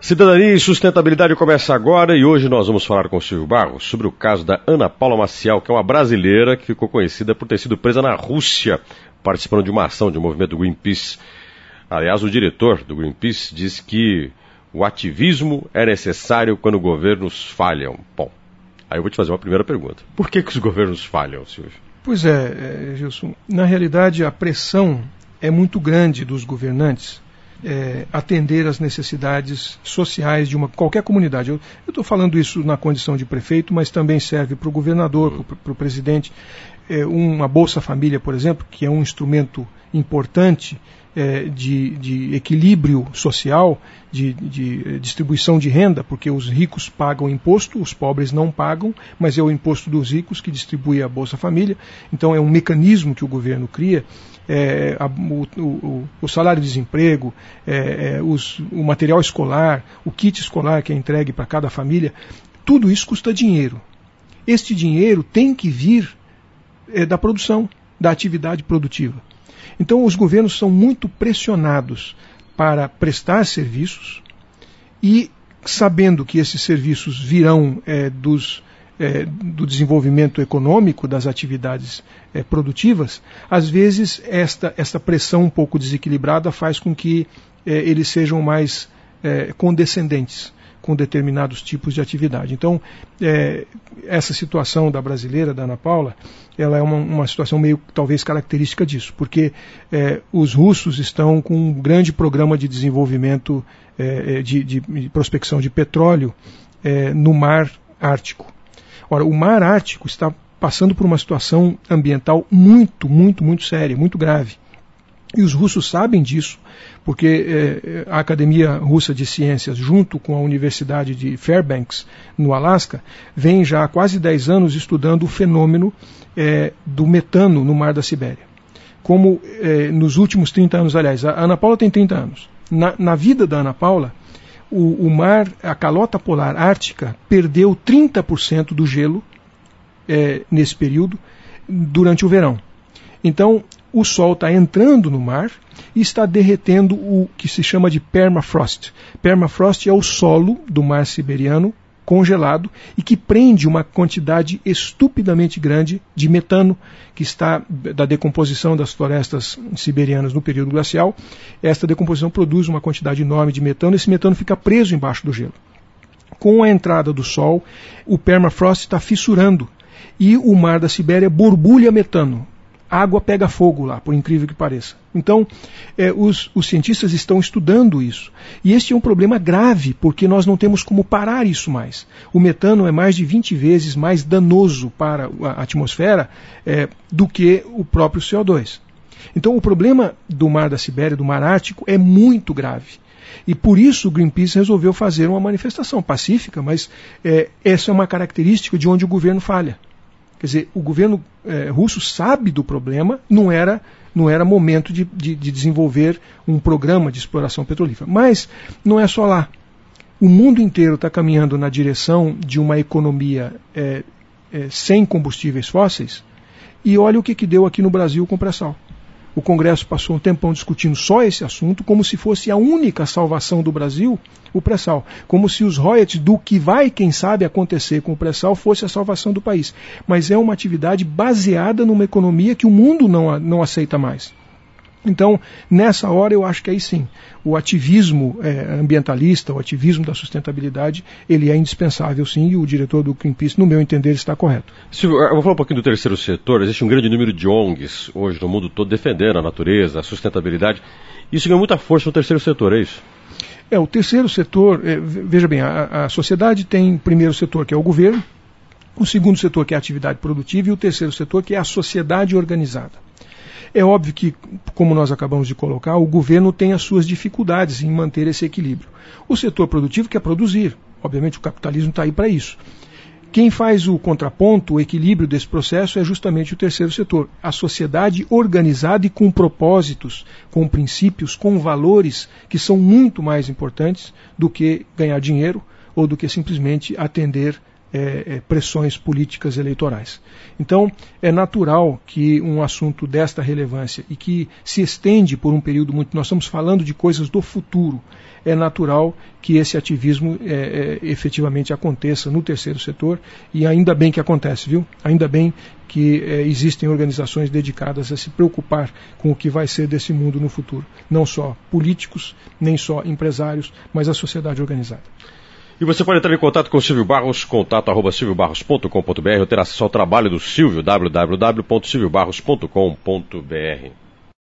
Cidadania e Sustentabilidade começa agora e hoje nós vamos falar com o Silvio Barros sobre o caso da Ana Paula Maciel, que é uma brasileira que ficou conhecida por ter sido presa na Rússia, participando de uma ação de um movimento do Greenpeace. Aliás, o diretor do Greenpeace diz que o ativismo é necessário quando governos falham. Bom, aí eu vou te fazer uma primeira pergunta. Por que os governos falham, Silvio? Pois é, Gilson. Na realidade, a pressão é muito grande dos governantes atender às necessidades sociais de qualquer comunidade. Eu estou falando isso na condição de prefeito, mas também serve para o governador, para o presidente. Uma Bolsa Família, por exemplo, que é um instrumento importante de equilíbrio social, de distribuição de renda, porque os ricos pagam imposto, os pobres não pagam, mas é o imposto dos ricos que distribui a Bolsa Família. Então é um mecanismo que o governo cria. O salário de desemprego, o material escolar, o kit escolar que é entregue para cada família, tudo isso custa dinheiro. Este dinheiro tem que vir da produção, da atividade produtiva. Então os governos são muito pressionados para prestar serviços e, sabendo que esses serviços virão do desenvolvimento econômico, das atividades produtivas, às vezes esta pressão um pouco desequilibrada faz com que eles sejam mais condescendentes com determinados tipos de atividade. Então, essa situação da brasileira, da Ana Paula, ela é uma situação meio, talvez, característica disso, porque os russos estão com um grande programa de desenvolvimento de prospecção de petróleo no Mar Ártico. Ora, o Mar Ártico está passando por uma situação ambiental muito, muito, muito séria, muito grave. E os russos sabem disso, porque a Academia Russa de Ciências, junto com a Universidade de Fairbanks, no Alasca, vem já há quase 10 anos estudando o fenômeno do metano no Mar da Sibéria. Como nos últimos 30 anos, aliás, a Ana Paula tem 30 anos. Na vida da Ana Paula, o mar, a calota polar ártica, perdeu 30% do gelo nesse período durante o verão. Então, o Sol está entrando no mar e está derretendo o que se chama de permafrost. Permafrost é o solo do mar siberiano congelado e que prende uma quantidade estupidamente grande de metano que está da decomposição das florestas siberianas no período glacial. Esta decomposição produz uma quantidade enorme de metano e esse metano fica preso embaixo do gelo. Com a entrada do Sol, o permafrost está fissurando e o mar da Sibéria borbulha metano. A água pega fogo lá, por incrível que pareça. Então, os cientistas estão estudando isso. E este é um problema grave, porque nós não temos como parar isso mais. O metano é mais de 20 vezes mais danoso para a atmosfera do que o próprio CO2. Então, o problema do Mar da Sibéria, do Mar Ártico, é muito grave. E por isso o Greenpeace resolveu fazer uma manifestação pacífica, mas essa é uma característica de onde o governo falha. Quer dizer, o governo russo sabe do problema, não era momento de desenvolver um programa de exploração petrolífera. Mas não é só lá. O mundo inteiro está caminhando na direção de uma economia sem combustíveis fósseis e olha o que deu aqui no Brasil com o pré-sal. O Congresso passou um tempão discutindo só esse assunto, como se fosse a única salvação do Brasil, o pré-sal. Como se os royalties do que vai, quem sabe, acontecer com o pré-sal fosse a salvação do país. Mas é uma atividade baseada numa economia que o mundo não aceita mais. Então, nessa hora, eu acho que aí sim, o ativismo ambientalista, o ativismo da sustentabilidade, ele é indispensável sim, e o diretor do Greenpeace, no meu entender, está correto. Silvio, eu vou falar um pouquinho do terceiro setor. Existe um grande número de ONGs hoje no mundo todo defendendo a natureza, a sustentabilidade. Isso ganha muita força no terceiro setor, é isso? O terceiro setor, veja bem, a sociedade tem o primeiro setor, que é o governo, o segundo setor, que é a atividade produtiva, e o terceiro setor, que é a sociedade organizada. É óbvio que, como nós acabamos de colocar, o governo tem as suas dificuldades em manter esse equilíbrio. O setor produtivo quer produzir, obviamente o capitalismo está aí para isso. Quem faz o contraponto, o equilíbrio desse processo é justamente o terceiro setor. A sociedade organizada e com propósitos, com princípios, com valores que são muito mais importantes do que ganhar dinheiro ou do que simplesmente atender pressões políticas eleitorais. Então, é natural que um assunto desta relevância e que se estende por um período muito... Nós estamos falando de coisas do futuro. É natural que esse ativismo efetivamente aconteça no terceiro setor, e ainda bem que acontece, viu? Ainda bem que existem organizações dedicadas a se preocupar com o que vai ser desse mundo no futuro. Não só políticos, nem só empresários, mas a sociedade organizada. E você pode entrar em contato com o Silvio Barros, contato@silviobarros.com.br, ou ter acesso ao trabalho do Silvio, www.silviobarros.com.br.